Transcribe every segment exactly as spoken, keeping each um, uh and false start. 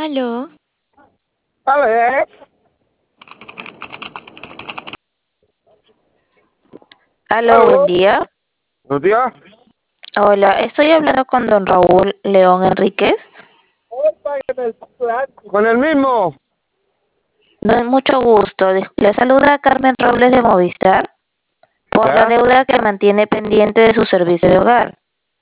Aló. Vale. Aló, buen día. Buenos días. Hola, estoy hablando con don Raúl León Enríquez. Con el mismo. Don, mucho gusto. Dis- Le saluda Carmen Robles de Movistar por la ¿Ya? deuda que mantiene pendiente de su servicio de hogar.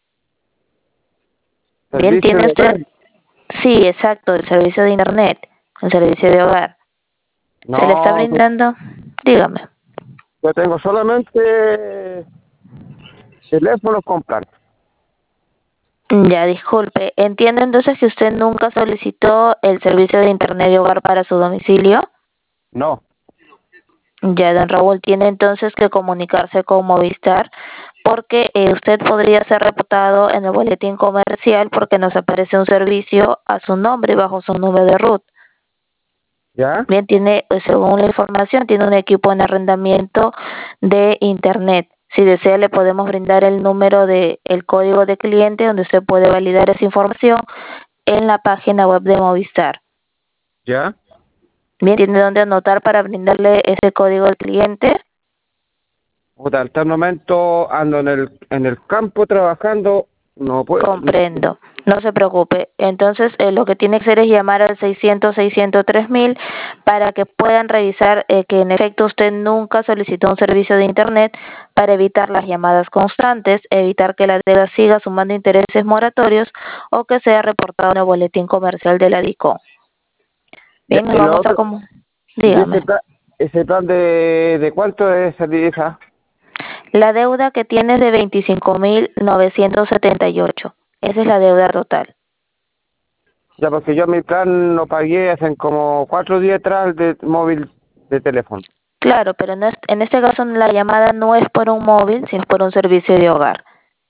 Bien, Servicio ¿tiene de usted? hogar. Sí, exacto, el servicio de internet, el servicio de hogar. ¿Se le está No, brindando? Dígame. yo tengo solamente teléfono con plan. Ya, disculpe. Entiendo entonces que usted nunca solicitó el servicio de internet de hogar para su domicilio. No. Ya, don Raúl, tiene entonces que comunicarse con Movistar porque eh, usted podría ser reportado en el boletín comercial porque nos aparece un servicio a su nombre y bajo su número de RUT. ¿Ya? Bien, tiene, eh, según la información, tiene un equipo en arrendamiento de Internet. Si desea, le podemos brindar el número de, el código de cliente donde usted puede validar esa información en la página web de Movistar. ¿Ya? Bien, tiene donde anotar para brindarle ese código al cliente. Puta, hasta el momento ando en el, en el campo trabajando. No puedo. Comprendo, no se preocupe. Entonces, eh, lo que tiene que hacer es llamar al seiscientos, seiscientos tres mil para que puedan revisar eh, que en efecto usted nunca solicitó un servicio de Internet para evitar las llamadas constantes, evitar que la deuda siga sumando intereses moratorios o que sea reportado en el boletín comercial de la DICO. Ya, Bien, nos y lo vamos a otro, como... y ese Dígame. plan, ese plan de, de cuánto es salir esa. La deuda que tiene es de veinticinco mil novecientos setenta y ocho. Esa es la deuda total. Ya, porque yo mi plan lo pagué hace como cuatro días atrás de móvil de teléfono. Claro, pero no es- en este caso la llamada no es por un móvil, sino por un servicio de hogar.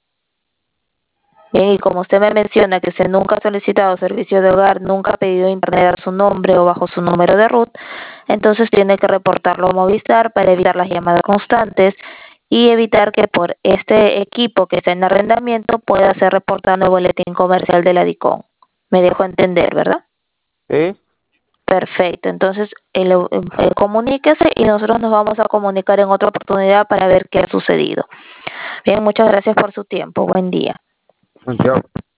Bien, y como usted me menciona que usted nunca ha solicitado servicio de hogar, nunca ha pedido internet a su nombre o bajo su número de RUT, entonces tiene que reportarlo a Movistar para evitar las llamadas constantes y evitar que por este equipo que está en arrendamiento pueda ser reportado en el boletín comercial de la DICOM. Me dejo entender, ¿verdad? ¿Sí? Perfecto, entonces el, eh, comuníquese y nosotros nos vamos a comunicar en otra oportunidad para ver qué ha sucedido. Bien, muchas gracias por su tiempo. Buen día. Yo.